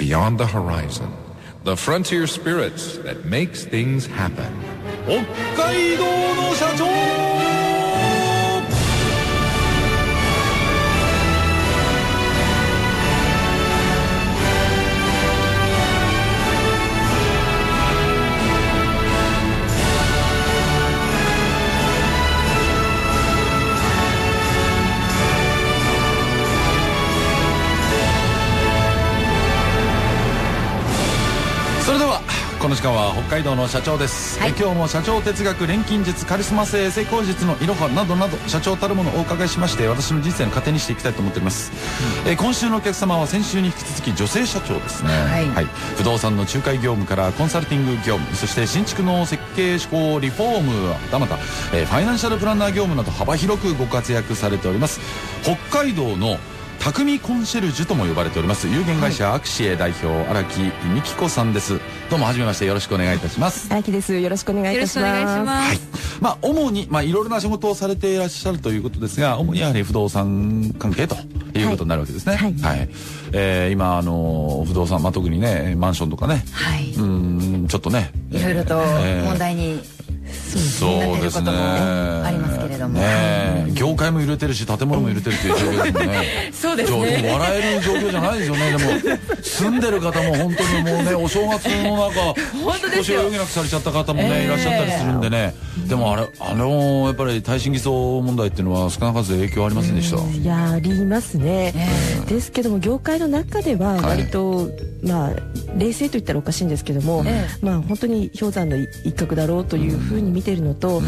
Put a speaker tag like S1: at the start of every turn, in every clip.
S1: beyond the horizon, the frontier spirits that makes things happen.
S2: 北海道の社長。それではこの時間は北海道の社長です、今日も社長哲学、錬金術、カリスマ性、成功術のいろはなどなど社長たるものをお伺いしまして、私の人生の糧にしていきたいと思っております、今週のお客様は先週に引き続き女性社長ですね、不動産の仲介業務からコンサルティング業務、そして新築の設計施工リフォーム、はたまた、ファイナンシャルプランナー業務など幅広くご活躍されております北海道の匠コンシェルジュとも呼ばれております有限会社アクシエ代表荒木美希子さんです。どうもはじめまして、よろしくお願いいたします。
S3: 荒木です。よろしくお願いいたします。
S2: 主にいろいろな仕事をされていらっしゃるということですが、主にやはり不動産関係ということになるわけですね。今不動産、特にねマンションとかね、ちょっとね
S4: いろいろと問題に
S2: そうですね、
S4: ありますけれども、
S2: 業界も揺れてるし建物も揺れてるという状況ですもんね。
S4: そうですね。
S2: でも笑える状況じゃないですよね。でも住んでる方も本当にもうね、お正月の中年を余儀なくされちゃった方もね、いらっしゃったりするんでね。でもやっぱり耐震偽装問題っていうのは少なからず影響ありませんでした。
S3: いや、ありますね。ですけども業界の中では割と、冷静と言ったらおかしいんですけども、本当に氷山の一角だろうというふうに見ているのと、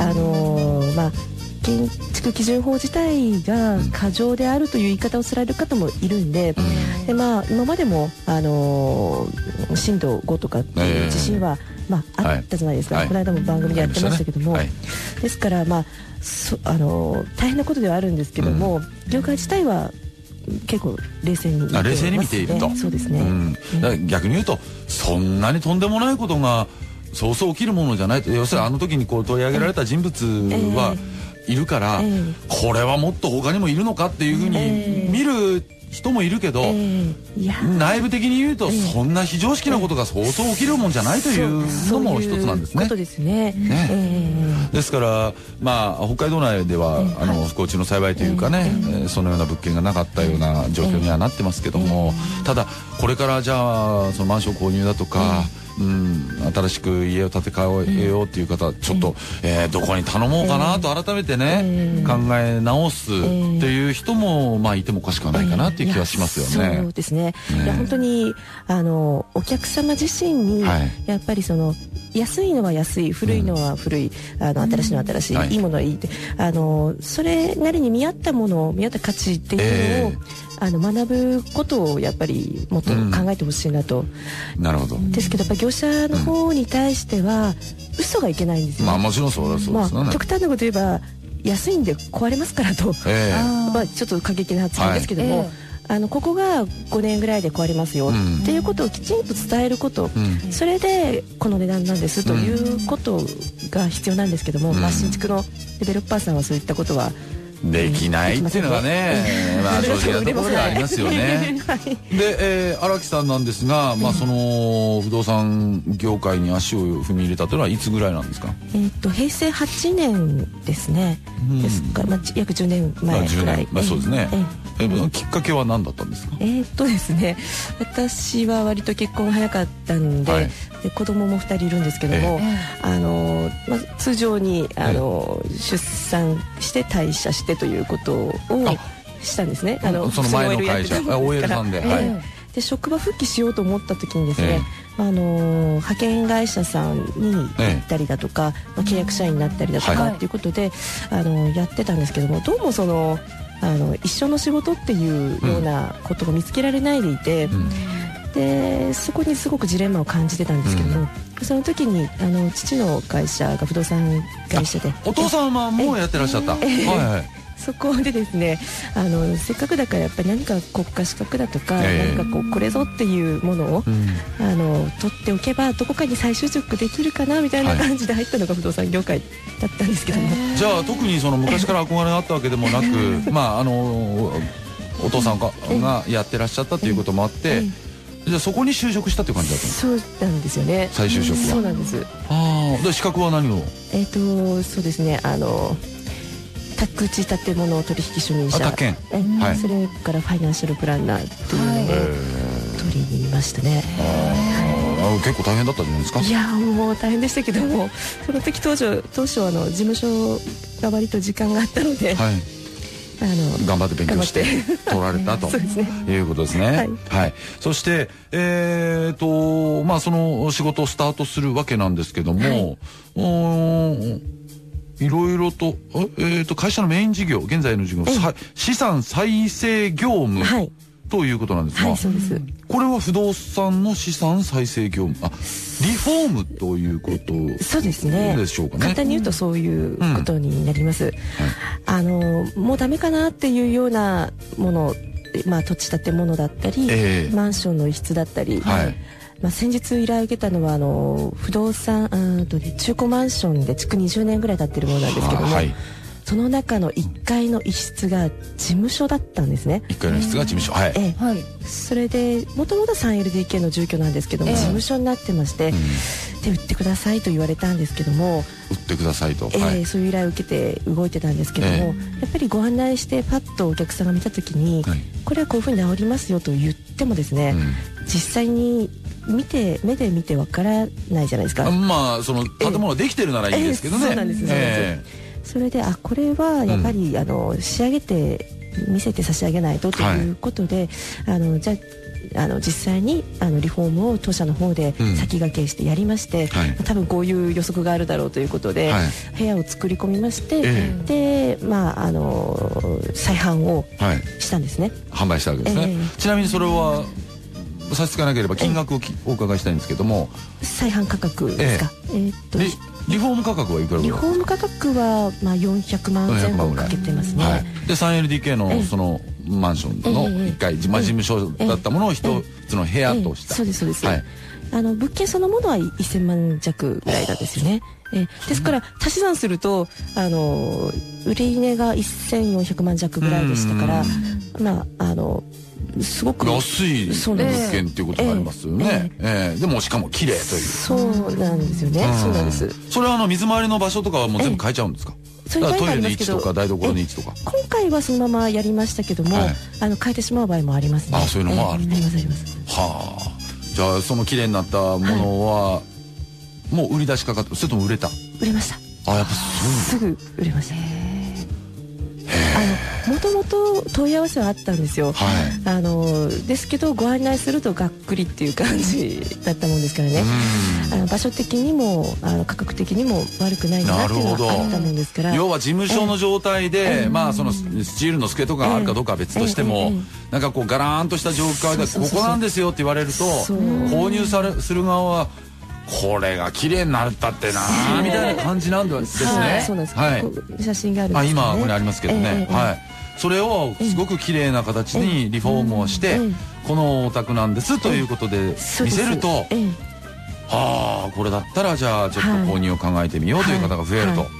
S3: 建築基準法自体が過剰であるという言い方をされる方もいるんで、今までも震度5とかっていう地震はあったじゃないですか。この間も番組でやってましたけども、ですから大変なことではあるんですけども、業界自体は結構冷静に見ていますね。冷静に見ていると。そうですね。
S2: 逆に言うとそんなにとんでもないことがそうそう起きるものじゃないと。要するにあの時に取り上げられた人物はいるから、これはもっと他にもいるのかっていうふうに見る人もいるけど、内部的に言うとそんな非常識なことがそうそう起きるもんじゃないというのも一つなんですね。
S3: そういうことですね。
S2: ですから北海道内では不幸中の幸いというかね、そのような物件がなかったような状況にはなってますけども、ただこれからじゃあそのマンション購入だとか、新しく家を建て替えようっていう方、ちょっと、どこに頼もうかなと改めてね、考え直すっていう人もいてもおかしくはないかなっていう気はしますよね。
S3: そうですね。いや本当にお客様自身にやっぱり安いのは安い、古いのは古い、新しいのは新しい、いいものはいいって、それなりに見合ったもの、見合った価値っていうのを学ぶことをやっぱりもっと考えてほしいなと。
S2: なるほど。
S3: ですけどやっぱ業者の方に対しては嘘がいけないんですよね。
S2: もちろんそうですね。
S3: 極端なこと言えば安いんで壊れますからと、ちょっと過激な発言ですけども、ここが5年ぐらいで壊れますよっていうことをきちんと伝えること、それでこの値段なんですということが必要なんですけども、新築のデベロッパーさんはそういったことは
S2: できないっていうのがね、正直なところではありますよね。で、荒木さんなんですが、その不動産業界に足を踏み入れたというのはいつぐらいなんですか？
S3: 平成8年ですね。ですから約10年前ぐらい。
S2: そうですね。きっかけは何だったんですか？
S3: ですね、私は割と結婚が早かったんで、子供も2人いるんですけども、通常に出産して退社してということをしたんですね。
S2: その前の会社 OL さんで、
S3: で職場復帰しようと思った時にですね、派遣会社さんに行ったりだとか、契約社員になったりだとかっていうことでやってたんですけども、どうも一緒の仕事っていうようなことを見つけられないでいて、でそこにすごくジレンマを感じてたんですけども、その時に父の会社が不動産会社で、
S2: お父様もやってらっしゃった。
S3: そこでですね、せっかくだからやっぱり何か国家資格だとか、何かこれぞっていうものを、取っておけばどこかに再就職できるかなみたいな感じで入ったのが不動産業界だったんですけども、
S2: じゃあ特に昔から憧れがあったわけでもなくお父さんがやってらっしゃったということもあって、 じゃあそこに就職したっていう感じだったんですか？
S3: そうなんですよね。
S2: 再就職は。
S3: そうなんです。
S2: で資格は何を？
S3: そうですね、宅地建物取引主任者、
S2: 宅建、はい、
S3: それからファイナンシャルプランナーっていうのを取りにいましたね。
S2: 結構大変だったんじゃないですか？
S3: いやもう大変でしたけども、その時当初事務所が割と時間があったので、はい、
S2: 頑張って勉強して取られたということですね。はい、はい、そしてまあその仕事をスタートするわけなんですけども、いろいろと会社のメイン事業、現在の事業、資産再生業務、はい、ということなんですが、はい、そうです。これは不動産の資産再生業務、リフォームということ
S3: そうですね。
S2: でしょうかね。
S3: 簡単に言うとそういうことになります。もうダメかなっていうようなもの、まあ土地建物だったり、マンションの一室だったり、はい、まあ先日依頼を受けたのは不動産中古マンションで築20年ぐらい経ってるものなんですけども、はい、その中の1階の一室が事務所だったんですね。
S2: 1階の一室が事務所、はい、
S3: はい、それでもともと 3LDK の住居なんですけども、事務所になってまして、で売ってくださいと言われたんですけども、
S2: 売ってくださいと、
S3: そういう依頼を受けて動いてたんですけども、やっぱりご案内してパッとお客さんが見た時に、これはこういうふうに直りますよと言ってもですね、実際に目で見てわからないじゃないですか。
S2: まあその建物できてるならいいですけどね。
S3: そうなんです。それでこれはやっぱり、仕上げて見せて差し上げないとということで、じゃあ実際にリフォームを当社の方で先駆けしてやりまして、多分こういう予測があるだろうということで、部屋を作り込みまして、でまあ再販をしたんですね。
S2: 販売したわけですね。ちなみにそれは差し支えなければ金額をお伺いしたいんですけども、
S3: 再販価格ですか？
S2: リフォーム価格はいくらぐらい？
S3: リフォーム価格はまあ400万前後かけてますね。
S2: で 3LDK のそのマンションの1階、事務所だったものを一つの部屋とした。
S3: そうですそうです。物件そのものは1000万弱ぐらいなんですよね。ですから足し算すると売り値が1400万弱ぐらいでしたから、まあすごく
S2: 安い物件っていうことになりますよね。でもしかも綺麗という。
S3: そうなんですよね。そうなんです。
S2: それは水回りの場所とかはもう全部変えちゃうんですか？トイレの位置とか台所の位置とか。
S3: 今回はそのままやりましたけども、変えてしまう場合もありますね。
S2: そういうのもある。
S3: ありますあります。
S2: はあ。じゃあその綺麗になったものはもう売り出しかかって、それとも売れた？
S3: 売れました。
S2: やっぱ
S3: すぐ売れました。もともと問い合わせはあったんですよ。ですけどご案内するとがっくりっていう感じだったもんですからね。場所的にも価格的にも悪くないなっていうのがあったもんですから。
S2: 要は事務所の状態で、まあそのスチールの机とかがあるかどうかは別としても、なんかこうガラーンとした状態でここなんですよって言われると、購入する側はこれが綺麗になったってなみたいな感じなんですね。
S3: そうなんです。写真があるんですね。
S2: 今これありますけどね。それをすごく綺麗な形にリフォームをして、このお宅なんですということで見せると、これだったらじゃあちょっと購入を考えてみようという方が増えると。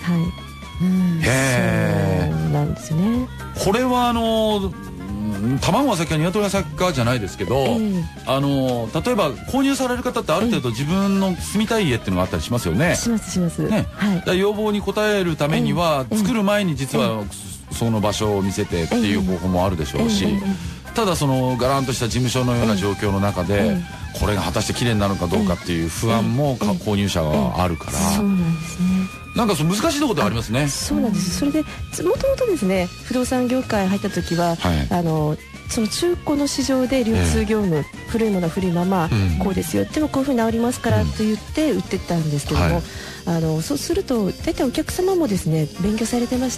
S3: そうなんですよね。
S2: これは卵は先か鶏は先かじゃないですけど、例えば購入される方ってある程度自分の住みたい家っていうのがあったりしますよね。
S3: しますします。
S2: 要望に応えるためには作る前に実はその場所を見せてっていう方法もあるでしょうし、ただそのガランとした事務所のような状況の中でこれが果たして綺麗になるのかどうかっていう不安も購入者はあるから、
S3: そうなんですね。
S2: なんか難しいところでありますね。
S3: そうなんです。それでもともとですね、不動産業界入った時は、その中古の市場で流通業務、古いものは古いままこうですよ、でもこういうふうに治りますからと言って売ってったんですけども、そうすると大体お客様もですね勉強されてまして、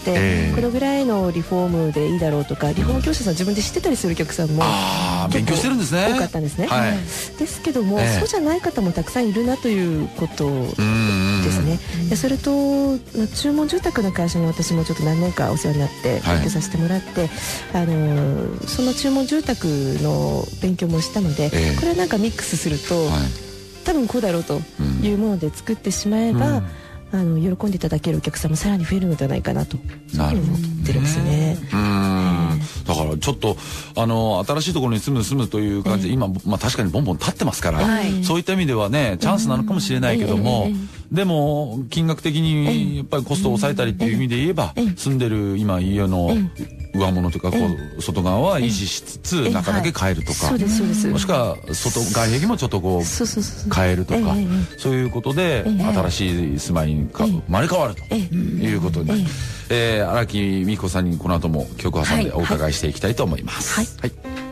S3: このぐらいのリフォームでいいだろうとか、リフォーム業者さん自分で知ってたりするお客さんも
S2: 勉強してるんですね。
S3: 多かったんですね。ですけども、そうじゃない方もたくさんいるなということですね。それと注文住宅の会社に私もちょっと何年かお世話になって勉強させてもらって、その注文住宅の勉強もしたので、これはなんかミックスすると、多分こうだろうというもので作ってしまえば、喜んでいただけるお客さんもさらに増えるのではないかなと思ってるんですよね。
S2: だからちょっと新しいところに住むという感じで、今、確かにボンボン立ってますから、そういった意味ではねチャンスなのかもしれないけども、でも金額的にやっぱりコストを抑えたりっていう意味で言えば、住んでる今家の上物というか外側は維持しつつ中だけ変えるとか、もしくは外壁もちょっとこう変えるとか、そういうことで新しい住まいに生まれ変わるということに、荒木美希子さんにこの後も曲を挟んでお伺いしていきたいと思います。はい、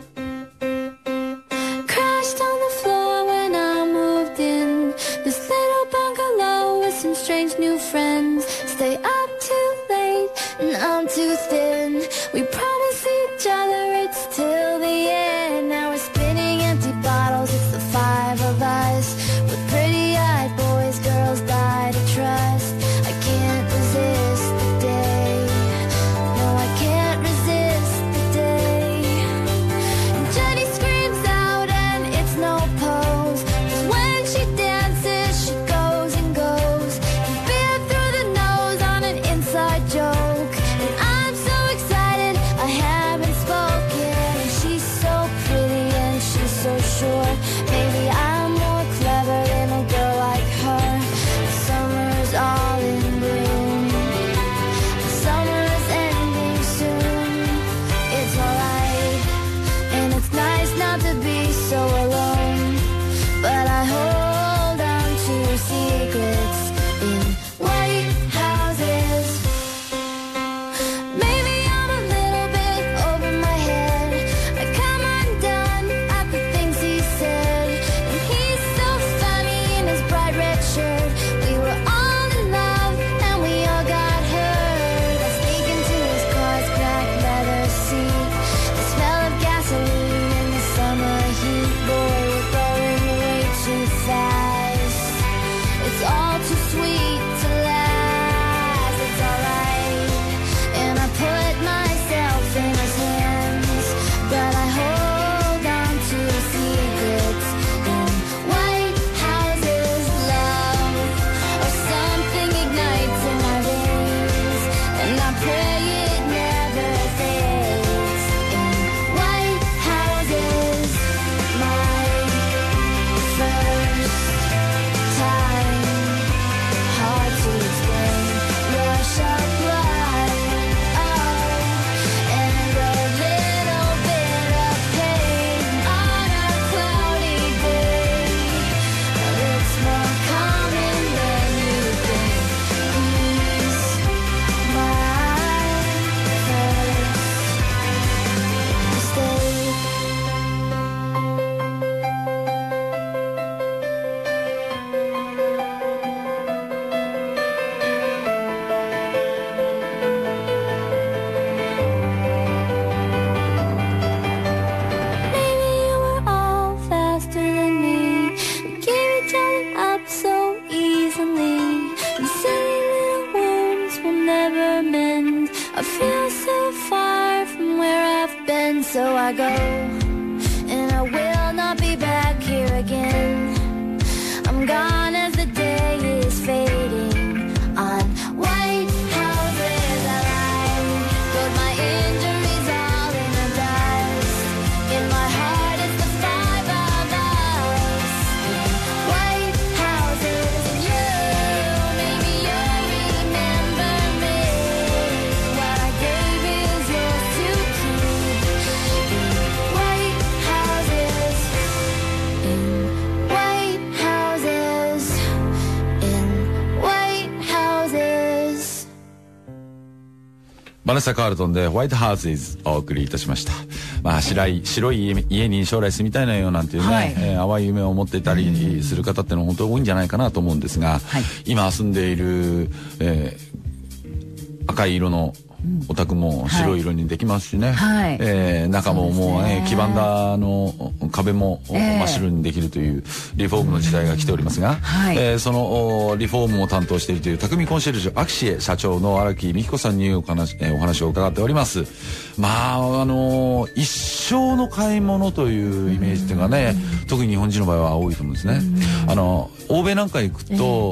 S5: strange new friends stay up too late and I'm too thin. We promise each other it's till the end. Now we're spinning empty bottles, it's the five of us with pretty-eyed boys, girls die to trust. I can't resist the day. No, I can't resist the day. And Jenny screams out and it's no pose, 'cause when she dances she goes and goes. Beer through the nose on an inside joke, and I'm so excited I haven't spoken. And she's so pretty and she's so sure. Maybe I'm more clever than a girl like her. The summer's all in bloom. The summer's ending soon. It's alright, and it's nice not to be so alone. But I hold on to secrets in white houses. Maybe I'm a little bit over my head. I come undone at the things he said. And he's so funny in his bright red shirt. We were all in love and we all got hurt. I sneak into his car's cracked leather seat. The smell of gasoline in the summer heat. Boy, we're going way too fast. It's all too sweet to last. It's alright, and I put myself in his hands, but I hold on to secrets in white houses. Love or something ignites in my veins, and I pray it never fades. In white houses, my first time, hard to explain. Rush of blood, and a little bit of pain on a cloudy day. It's more common than you think. He's my first mistake. Maybe you were all faster than me. We gave each other up so easily, and silly little wounds will never mend. I feel so far from where I've been, so I go, and I will not be back here again. I'm gone as the day is fading on white houses. I lie, put my injuries all in the dust. In my heart it's the five of us. White houses, and you, maybe you'll remember me. What I gave is yours to keep. In white houses, in white houses, in white houses.
S2: バネッサ・カールトンでホワイトハウスをお送りいたしました。白い家に将来住みたいなよなんていうね、淡い夢を持っていたりする方ってのは本当に多いんじゃないかなと思うんですが、今住んでいる、赤い色のお宅も白い色にできますしね、中ももうね黄ばんだ壁も真っ白にできるというリフォームの時代が来ておりますが、そのリフォームを担当しているという匠コンシェルジュアキシエ社長の荒木美希子さんにお話を伺っております。一生の買い物というイメージっていうのがね、特に日本人の場合は多いと思うんですね。欧米なんか行くと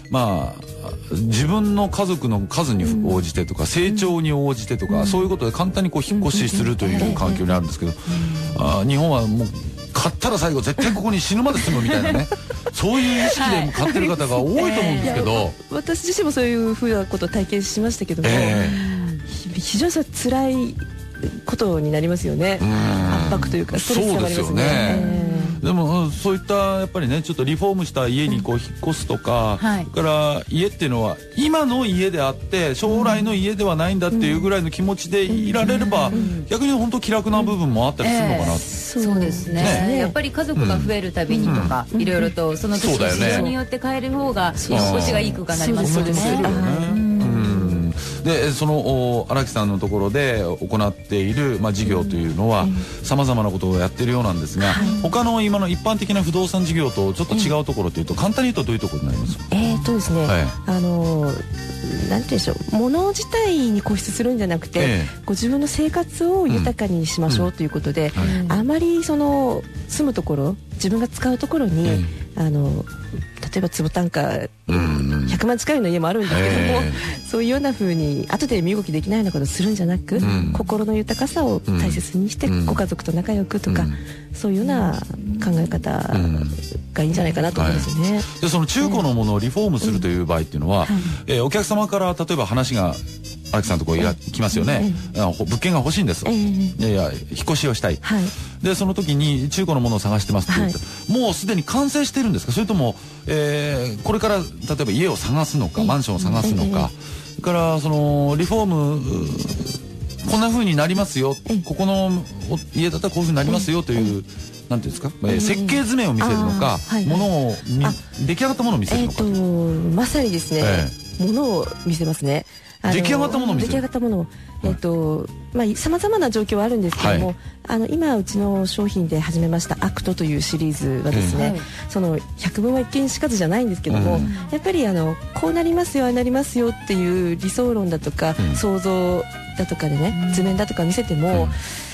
S2: まあ自分の家族の数に応じてとか、成長に応じてとか、そういうことで簡単にこう引っ越しするという環境にあるんですけど、日本はもう買ったら最後絶対ここに死ぬまで住むみたいなねそういう意識で買ってる方が多いと思うんですけど、
S3: 私自身もそういうふうなことを体験しましたけども、非常に辛いことになりますよね。圧迫というかストレスがありますね。
S2: でもそういったやっぱりね、ちょっとリフォームした家にこう引っ越すとか、それから家っていうのは今の家であって将来の家ではないんだっていうぐらいの気持ちでいられれば、逆に本当気楽な部分もあったりするのかな。
S4: そうですね。やっぱり家族が増えるたびにとか、いろいろとその時の事情によって変える方が居心地がいい空間になりますよね。
S2: でその荒木さんのところで行っている、事業というのはさまざまなことをやっているようなんですが、他の今の一般的な不動産事業とちょっと違うところというと、簡単に言うとどういうところになりますか？
S3: ですね、なんていうんでしょう、物自体に固執するんじゃなくて、ご自分の生活を豊かにしましょうということで、あまりその住むところ、自分が使うところに、例えば坪単価100万近いの家もあるんですけども、そういうような風に後で身動きできないようなことをするんじゃなく、心の豊かさを大切にしてご家族と仲良くとか、そういうような考え方がいいんじゃないかなと思うんですよね。
S2: でその中古のものをリフォームするという場合っていうのは、お客様から例えば話が荒木さんのところに来ますよね。物件が欲しいんですと。いやいや引っ越しをしたい。でその時に中古のものを探してますって言うと、もうすでに完成してるんですか？それとも、これから例えば家を探すのか、マンションを探すのか、それからそのリフォームこんな風になりますよ、ここの家だったらこういう風になりますよという、なんていうんですか、設計図面を見せるのか、ものを出来上がったものを見せるのか。
S3: まさにですね、ものを見せますね。
S2: 出来上がったものを見せる。
S3: 出来上がったものを、さまざまな状況はあるんですけども、今うちの商品で始めましたアクトというシリーズはですね、その百聞は一見しかずじゃないんですけども、やっぱりこうなりますよ、ああなりますよっていう理想論だとか、想像だとかでね、図面だとか見せても、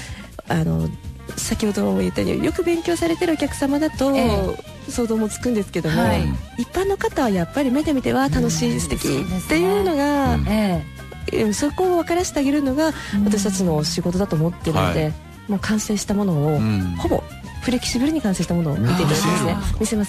S3: 先ほども言ったようによく勉強されてるお客様だと想像もつくんですけども、一般の方はやっぱり目で見ては楽しい、素敵っていうのが、そこを分からせてあげるのが私たちの仕事だと思ってるので、もう完成したものを、ほぼフレキシブルに完成したものを見ていただきますね。見せます。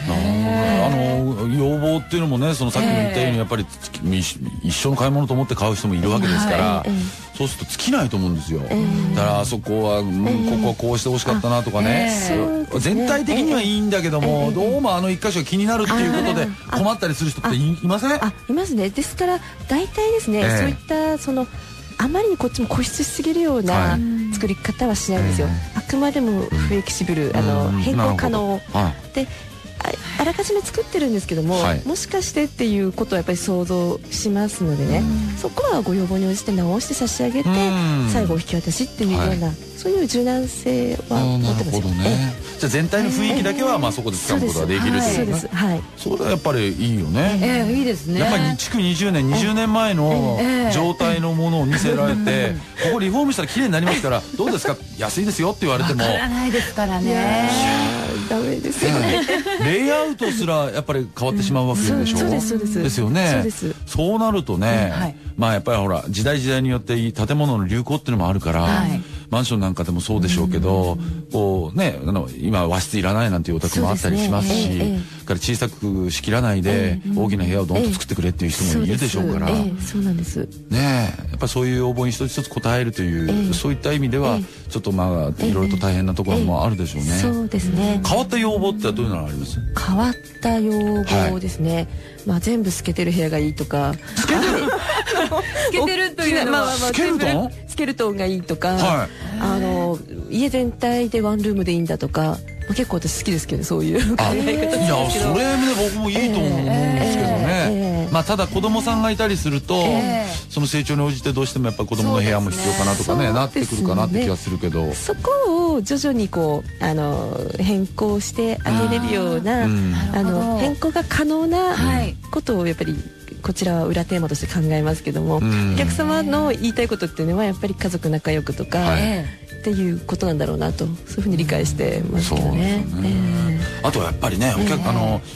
S2: 要望っていうのもね、そのさっきも言ったようにやっぱり一緒の買い物と思って買う人もいるわけですから、そうすると尽きないと思うんですよ。だからあそこはここはこうしてほしかったなとかね、全体的にはいいんだけども、どうも一箇所が気になるっていうことで困ったりする人っていません？
S3: いますね。ですから大体ですね、そういったあまりにこっちも固執しすぎるような作り方はしないんですよ。あくまでもフレキシブル、変更可能で、あらかじめ作ってるんですけども、もしかしてっていうことはやっぱり想像しますのでね、そこはご要望に応じて直して差し上げて、最後お引き渡しっていうような、そういう柔軟性は持ってますよね。
S2: じゃあ全体の雰囲気だけはそこで掴むことができるという。
S3: そうです。
S2: それはやっぱりいいよね。
S4: いいですね。
S2: やっぱり築20年20年前の状態のものを見せられて、ここリフォームしたら綺麗になりますからどうですか、安いですよって言われても
S4: わからないですからね。
S3: ダメですよね。
S2: レイアウトすらやっぱり変わってしまうわけでしょ。
S3: そうですそうです。
S2: ですよね。
S3: そうです。
S2: そうなるとね、やっぱりほら時代によって建物の流行っていうのもあるから、マンションなんかでもそうでしょうけど、こうね、今和室いらないなんていうお宅もあったりしますし、から小さく仕切らないで大きな部屋をどんと作ってくれっていう人もいるでしょうから、
S3: そうなんです。
S2: ね、やっぱそういう要望に一つ一つ応えるという、そういった意味ではちょっといろいろと大変なところもあるでしょうね。
S3: そうですね。
S2: 変わった要望ってどういうのがあります？
S3: 変わった要望ですね。全部透けてる部屋がいいとか。
S2: 透けてる？
S4: 透けてるというのは
S2: スケルトン？
S3: スケルトンがいいとか、家全体でワンルームでいいんだとか、結構私好きですけど、そういう考え方ですけど。
S2: いや、それ僕もいいと思うんですけどね。ただ子供さんがいたりすると、その成長に応じてどうしてもやっぱ子供の部屋も必要かなとかね、なってくるかなって気がするけど、
S3: そこを徐々に変更してあげれるような、変更が可能なことをやっぱりこちらは裏テーマとして考えますけども、お客様の言いたいことっていうのはやっぱり家族仲良くとかっていうことなんだろうなと、そういうふうに理解してますけどね。
S2: あとはやっぱりね、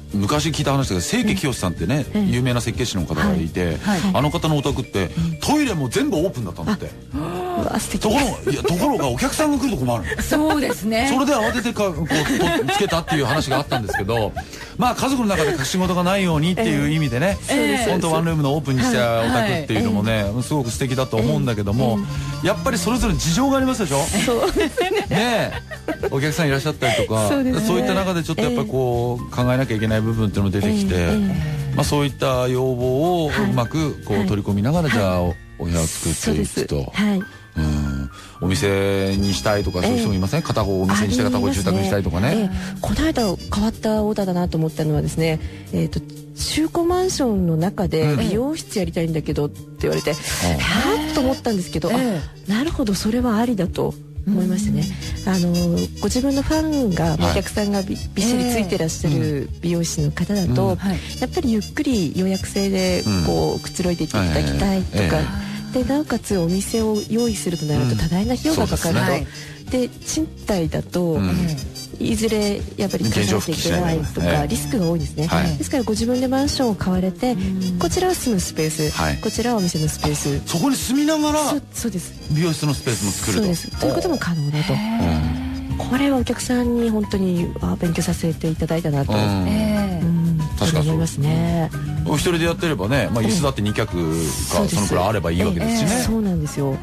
S2: 昔聞いた話だけど清家清さんってね有名な設計士の方がいて、あの方のお宅ってトイレも全部オープンだったんだって。ところがお客さんが来ると困る。
S4: そうですね。
S2: それで慌ててこうつけたっていう話があったんですけど、まあ家族の中で隠し事がないようにっていう意味でね、本当ワンルームのオープンにしたお宅っていうのもねすごく素敵だと思うんだけども、やっぱりそれぞれ事情がありますでしょ。
S3: そうですね。
S2: ねえ、お客さんいらっしゃったりとか、そういった中でちょっとやっぱりこう考えなきゃいけない部分っていうのも出てきて、まあそういった要望をうまくこう取り込みながらじゃあお部屋を作っていくと。お店にしたいとかそういう人もいません？片方お店にして片方住宅にしたいとかね。
S3: この間変わったオーダーだなと思ったのはですね、中古マンションの中で美容室やりたいんだけどって言われて、はぁと思ったんですけど、なるほどそれはありだと思いましてね。ご自分のファンがお客さんがびっしりついてらっしゃる美容師の方だと、やっぱりゆっくり予約制でこうくつろいでいっていただきたいとか。でなおかつお店を用意するとなると多大な費用がかかると、で賃貸だと、いずれやっぱり返さなきゃいけないとかリスクが多いですね。ですからご自分でマンションを買われて、こちらは住むスペース、こちらはお店のスペース、
S2: そこに住みながら
S3: そうです、
S2: 美容室のスペースも作ると。
S3: そうですということも可能だと。これはお客さんに本当に勉強させていただいたなと確かに思いますね。
S2: お一人でやってればね、椅子だって2脚かそのくらいあればいいわけですしね。
S3: そうなんですよ。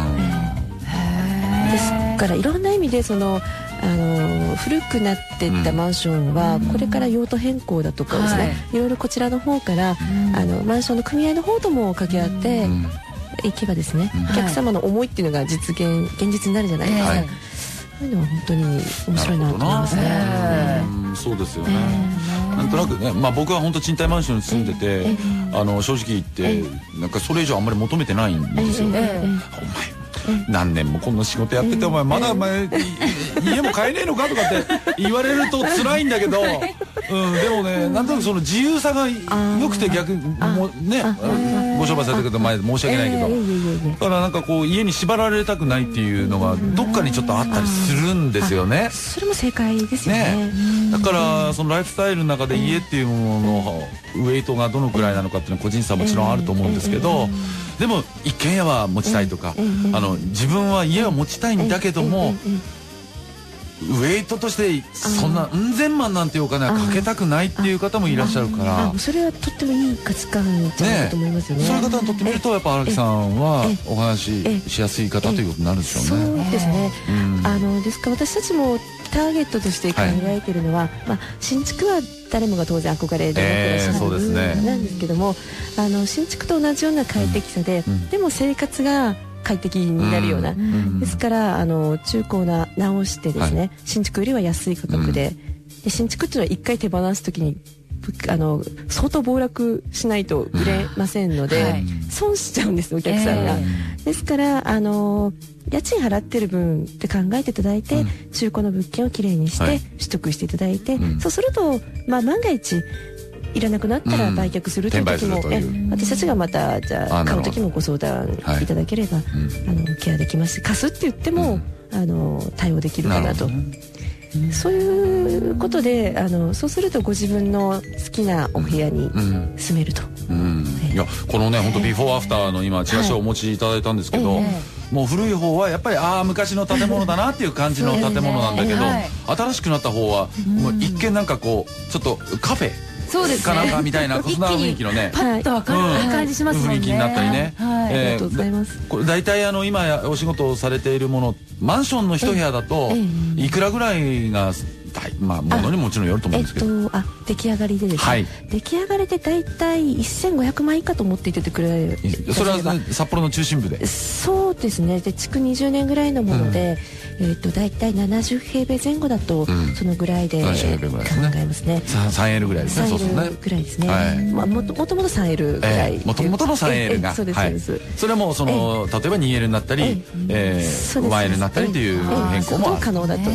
S3: ですからいろんな意味でその古くなっていったマンションはこれから用途変更だとかですね、いろいろこちらの方からマンションの組合の方とも掛け合っていけばですね、お客様の思いっていうのが現実になるじゃないですか。そういうのは本当に面白いなと思いますね。
S2: そうですよね。なんとなくね、僕は本当賃貸マンションに住んでて、正直言ってなんかそれ以上あんまり求めてないんですよ。お前何年もこんな仕事やってて、お前まだ家も買えねえのかとかって言われると辛いんだけど、でもね、なんとなくその自由さが良くて逆にもね、ご商売されてる方前で申し訳ないけど、だからなんかこう家に縛られたくないっていうのがどっかにちょっとあったりするんですよね。
S3: それも正解ですよね。
S2: だからそのライフスタイルの中で家っていうもののウェイトがどのくらいなのかっていうのは個人差もちろんあると思うんですけど、でも一軒家は持ちたいとか、自分は家を持ちたいんだけども、ウェイトとしてそんなうん千万なんていうお金はかけたくないっていう方もいらっしゃるから、
S3: それはとってもいい価値観じゃないかと思いますよね。
S2: そういう方にとってみるとやっぱ荒木さんはお話ししやすい方ということになるんでしょうね。
S3: そうですね。ですから私たちもターゲットとして考えているのは、新築は誰もが当然憧れでいらっしゃるなんですけども、新築と同じような快適さで、でも生活が快適になるような、ですから中古な直してですね、新築よりは安い価格で、新築っていうのは一回手放すときに相当暴落しないと売れませんので、損しちゃうんですお客さんが。ですから家賃払ってる分って考えていただいて、中古の物件をきれいにして取得していただいて、そうすると万が一いらなくなったら売却するという時も、私たちがまたじゃあ買う時もご相談いただければケアできますし、貸すって言っても対応できるかなと。そういうことでそうするとご自分の好きなお部屋に住めると。
S2: いやこのね本当ビフォーアフターの今チラシをお持ちいただいたんですけど、もう古い方はやっぱり昔の建物だなっていう感じの建物なんだけど、新しくなった方はもう一見なんかこうちょっとカフェかなんかみたいなそんな雰囲気のね、
S4: パッと分かる感じしますもんね。
S2: 雰囲気になったりね。
S3: ありがとうございます。
S2: これ大体今お仕事をされているもの、マンションの一部屋だといくらぐらいがものにもちろんよると思うんですけど、
S3: 出来上がりでですね、出来上がりで大体1500万以下と思っていてくれる。
S2: それは札幌の中心部で。
S3: そうですね。で築20年ぐらいのもので、大体70平米前後だとそのぐらいで考えますね。
S2: 3L ぐらいですね。そうですね。
S3: ぐらいですね。もともと 3L ぐらい。
S2: もともとの 3L が。
S3: そうですそうです。
S2: それも例えば 2L になったり 1L になったりっていう変更も
S3: 可能だと。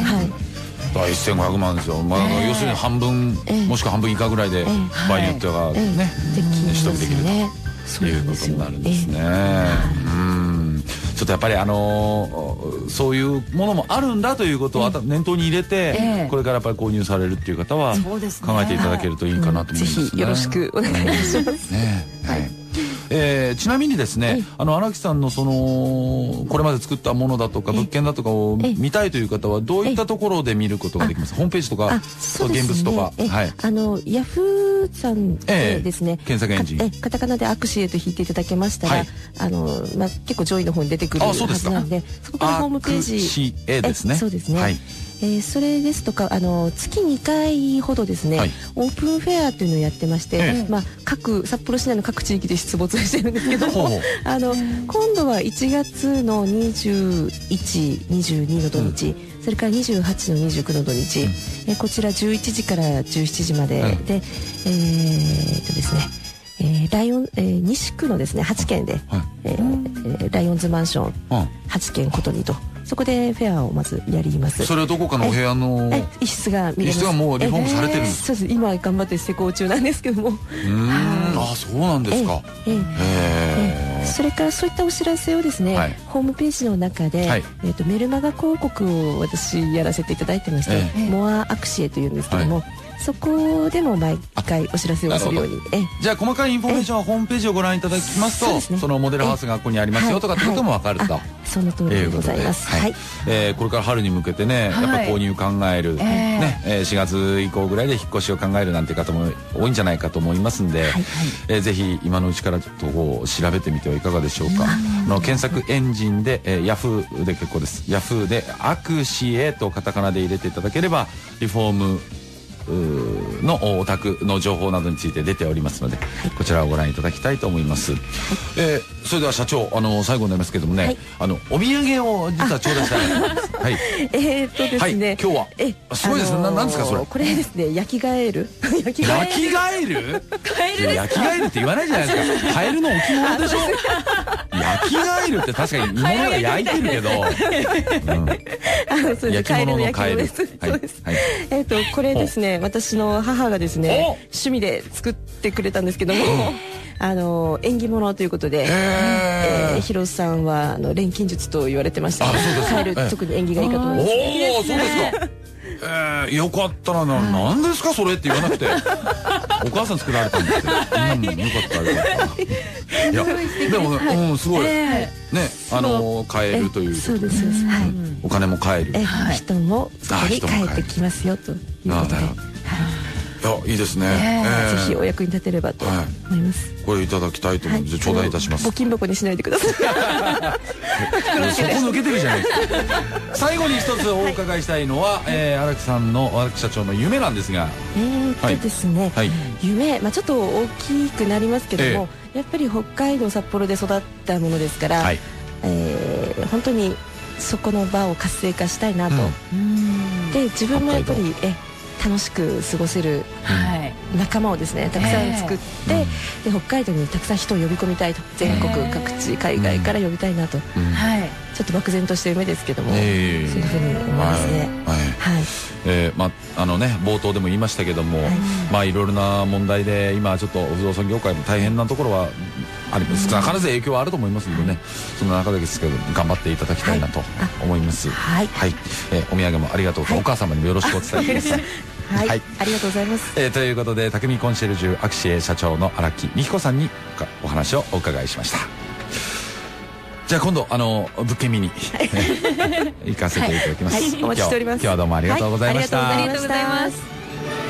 S2: 1500万ですよ。要するに半分もしくは半分以下ぐらいで場合によってはね取得できるということになるんですね。 ちょっとやっぱりそういうものもあるんだということを念頭に入れて、これからやっぱり購入されるっていう方は考えていただけるといいかなと思います、
S3: ぜひよろしくお願いします。
S2: ちなみにですね、荒木さんのこれまで作ったものだとか物件だとかを見たいという方はどういったところで見ることができますか？ホームページとか現物とか。
S3: ヤフーさんでですね、
S2: 検索エンジン
S3: カタカナでアクシエと引いていただけましたら、結構上位の方に出てくるはずなんで、そこからホームページ、
S2: アクシエですね。
S3: そうですね。それですとか月2回ほどですね、オープンフェアというのをやってまして、札幌市内の各地域で出没してるんですけども、今度は1月の21、22の土日、それから28の29の土日、こちら11時から17時までで、ですね、西区のですね8軒で、ライオンズマンション8軒ごとにと。そこでフェアをまずやります。
S2: それはどこかのお部屋の
S3: 一室が見れます。
S2: 一室がもうリフォームされてるんですか？
S3: そうです。今頑張って施工中なんですけども。
S2: そうなんですか。
S3: それからそういったお知らせをですね、ホームページの中で、メルマガ広告を私やらせていただいてまして、モアアクシエというんですけども、そこでも毎回お知らせをするように。
S2: じゃあ細かいインフォメーションはホームページをご覧いただきますと、そのモデルハウスがここにありますよとかってことも分かると。
S3: その通りでございます。
S2: これから春に向けてね、やっぱ購入考える、4月以降ぐらいで引っ越しを考えるなんて方も多いんじゃないかと思いますんで、ぜひ今のうちからちょっと調べてみてはいかがでしょうか。検索エンジンでヤフーで結構です。ヤフーでアクシエとカタカナで入れていただければリフォームのお宅の情報などについて出ておりますので、こちらをご覧いただきたいと思います。それでは社長、最後になりますけどもね、お土産を実は頂戴したいと思います。
S3: ですね、
S2: 今日はすごいですね。何ですかそれ？
S3: これですね、焼きガエル。
S2: 焼きガエル？焼きガエルって言わないじゃないですか。カエルの置物でしょ。焼きガエルって確かに煮物が焼いてるけど、焼き物のカエル。
S3: これですね、私の母がですね趣味で作ってくれたんですけども、縁起物ということで、広瀬さんは錬金術と言われてました。カエル特に縁起がいいかと思います。
S2: そうですか。よかったら何ですかそれって言わなくて、お母さん作られたんですけど、よかったいやでもすごいね、カエルという
S3: そうです、
S2: お金もカエル、
S3: 人もそこに帰ってきますよということで、
S2: いやいいですね。
S3: ぜひお役に立てればと思います。
S2: これいただきたいと思うので頂戴いたします。
S3: 募金箱にしないでください。
S2: そこ抜けてるじゃないですか。最後に一つお伺いしたいのは荒木社長の夢なんですが、
S3: ですね、夢、ちょっと大きくなりますけども、やっぱり北海道札幌で育ったものですから、本当にそこの場を活性化したいなと。で自分もやっぱり楽しく過ごせる仲間をですねたくさん作って、で北海道にたくさん人を呼び込みたいと、全国各地海外から呼びたいなと、ちょっと漠然とした夢ですけども、そういうふうに思いますね。
S2: 冒頭でも言いましたけども、いろいろな問題で今ちょっと不動産業界も大変なところはあります。少なからず影響はあると思いますのでね、その中ですけど頑張っていただきたいなと思います。お土産もありがとうと、お母様にもよろしくお伝えください。
S3: ありがとうございます。
S2: ということで匠コンシェルジュアクシエ社長の荒木美彦さんにお話をお伺いしました。じゃあ今度物件見に行かせていただきます。
S3: お待ちしております。
S2: 今日はどうもありがとうございました。
S4: ありがとうございます。